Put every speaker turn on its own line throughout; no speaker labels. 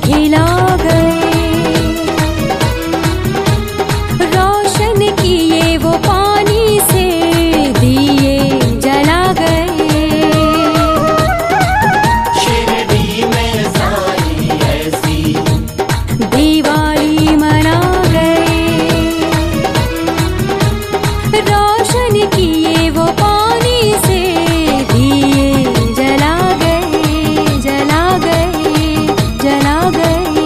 खिला गए, रोशन किए वो पानी से दिए जला गए।
शिरडी में साईं ऐसी
दिवाली मना गए, रोशन किए वो पानी से दिए जला गए, जला गए, जला गए।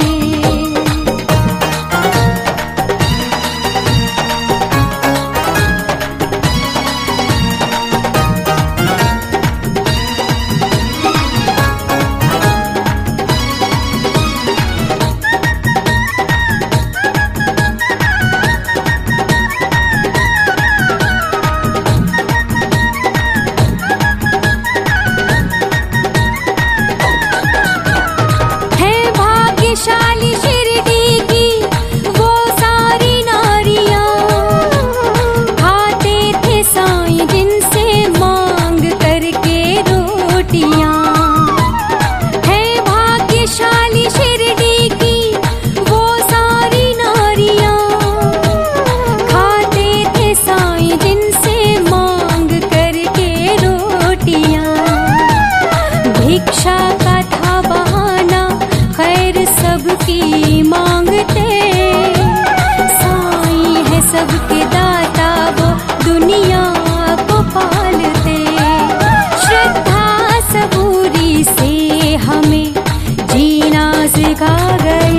है भाग्यशाली शिरडी की वो सारी नारियां, खाते थे साईं जिनसे मांग करके रोटियां। है भाग्यशाली शिरडी की वो सारी नारियां, खाते थे साईं जिनसे मांग करके रोटियां। भिक्षा का था बहाना, खैर सबकी मांगते, साईं है सबके दाता वो दुनिया को पालते। श्रद्धा सबूरी से हमें जीना सिखा गए,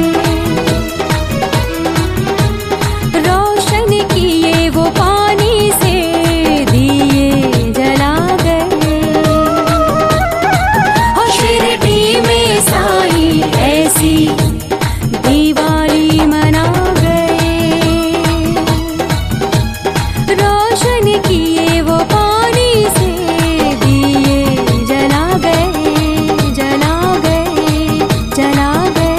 रोशन किए वो पानी से दिए जला गए। और शिरडी में साईं ऐसी दिवाली मना गए, रोशन किए वो पानी से दिए जला गए, जला गए, जला गए।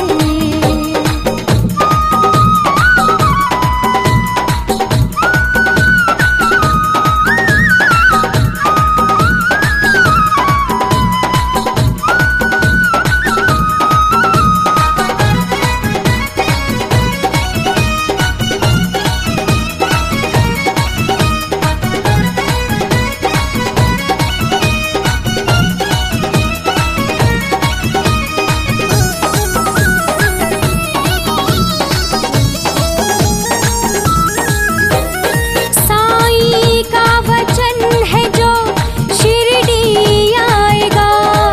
साईं का वचन है जो शिरडी आएगा,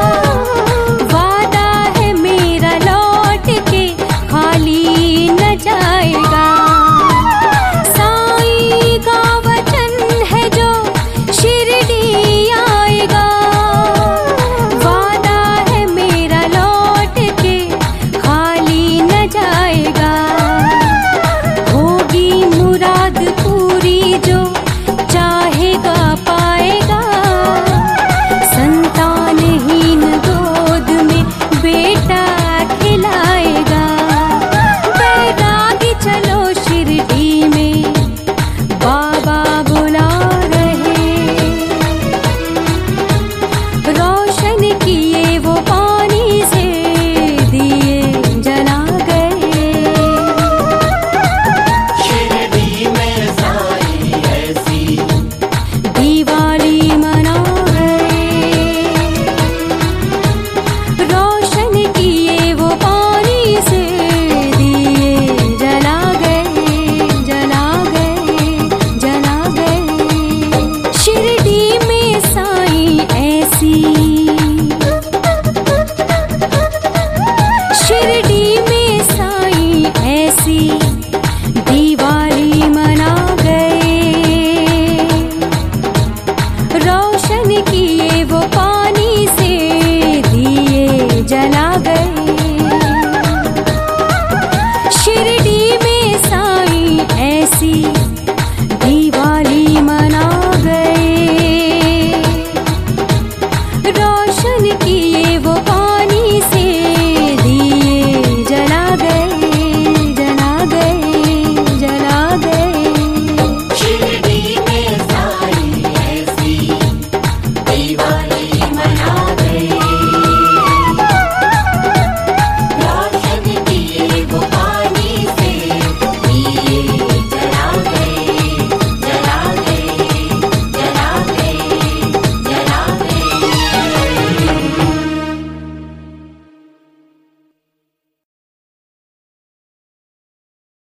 वादा है मेरा लौट के खाली न जाएगा। साईं का वचन है जो शिरडी आएगा, वादा है मेरा लौट के खाली न जाएगा। होगी मुराद पूरी जो चाहेगा पाएगा, संतानहीन गोद में बेटा खिलाएगा। बैरागी चलो शिरडी में बाबा बुला रहे, रोशन किए वो पानी से दिए जला गए।
शिरडी में साईं ऐसी
दिवाली मना गए, रोशन किए वो पानी से दिए जला गए, जला गए, जला गए। शिरडी में साईं ऐसी, शिरडी में साईं ऐसी दिवाली मना गए, रोशन किए वो पानी से दिए जला गए। शिरडी में साईं ऐसी दिवाली मना गए, रोशन किए वो